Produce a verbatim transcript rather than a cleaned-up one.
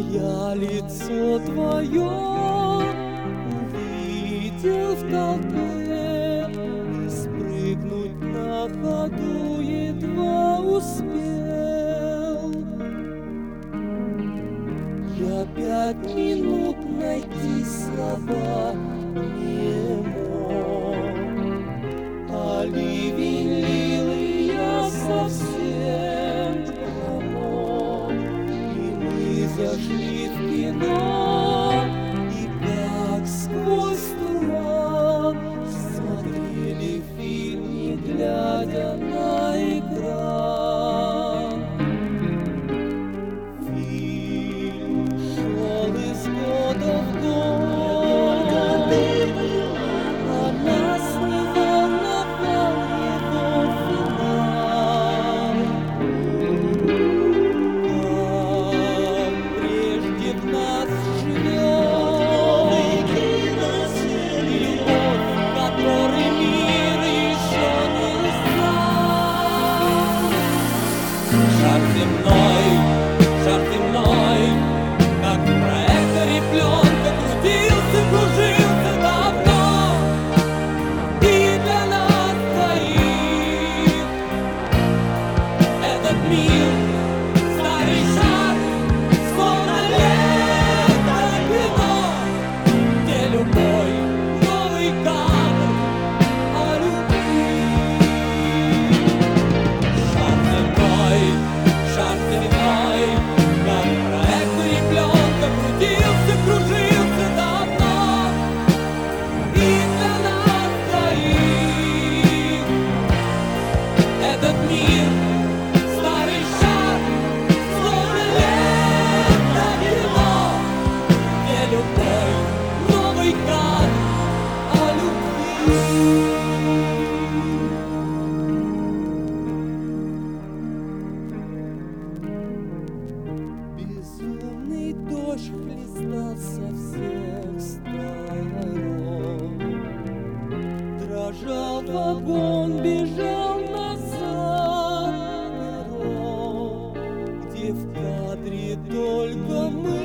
Я лицо твое увидел в толпе, и спрыгнуть на ходу едва успел. Я пять минут найти слова не мог, а ливень лил, и я совсем промок. И мы зашли в кино, и как сквозь туман смотрели фильм, не глядя на экран. Фильм шел из года в год, а нас не волновал его финал. Как прежде в нас живет любовь, которой мир еще не знал. Шар земной, шар земной, как в проекторе пленка, крутился, кружился давно. И для нас двоих этот мир — старый шар, словно лето кино, где любой новый кадр о любви. Шар земной, шар земной, как в проекторе пленка, крутился, кружился давно. И для нас двоих этот мир — старый шар, словно лето кино, где любой новый кадр о любви. Безумный дождь хлестал со всех сторон, дрожал вагон, бежал назад перрон, где в кадре только мы.